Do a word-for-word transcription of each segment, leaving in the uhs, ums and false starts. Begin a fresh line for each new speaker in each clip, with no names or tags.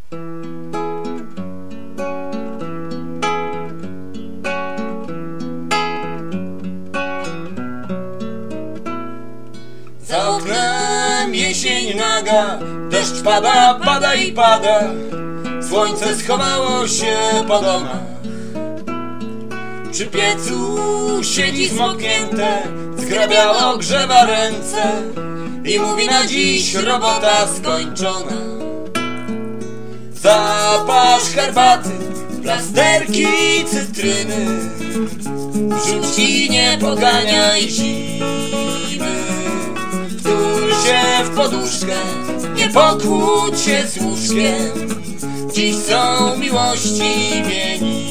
Za oknem jesień naga, deszcz pada, pada i pada. Słońce schowało się po domach. Przy piecu siedzi zmoknięte, zgrabiało, grzewa ręce i mówi: na dziś robota skończona. Zaparz herbaty, plasterki, cytryny, wrzuć i nie poganiaj zimy. Wtul się w poduszkę, nie pokłóć się z łóżkiem, dziś są miłości imieniny.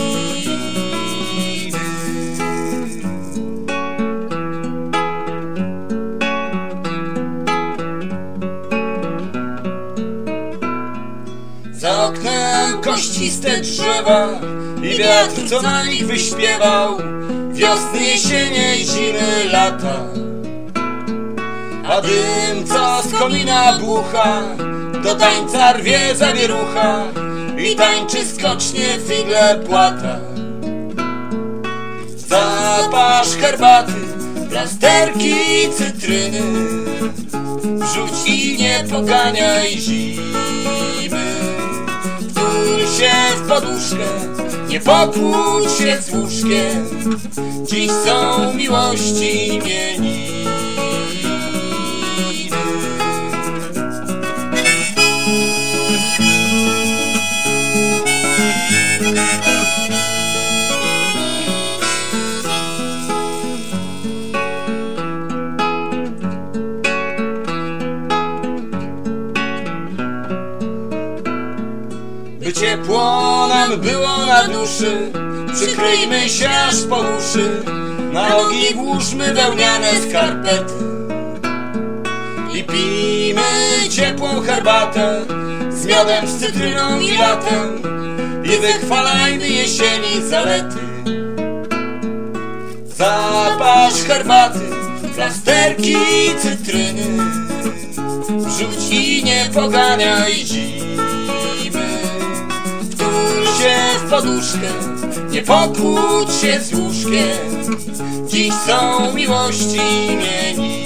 Za oknem kościste drzewa i wiatr, co na nich wyśpiewał wiosny, jesienie, zimy, lata. A dym, co z komina bucha, do tańca rwie zawierucha i tańczy skocznie figle płata. Zaparz herbaty, plasterki, cytryny, wrzuć i nie poganiaj zimy. Wtul się w poduszkę, nie pokłóć się z łóżkiem, dziś są miłości imieniny. By ciepło nam było na duszy, przykryjmy się aż po uszy, na nogi włóżmy wełniane skarpety i pijmy ciepłą herbatę z miodem, z cytryną i latem i wychwalajmy jesieni zalety. Zaparz herbaty, plasterki, cytryny, wrzuć i nie poganiaj zimy. Wtul się w poduszkę, nie pokłóć się z łóżkiem, dziś są miłości imieniny.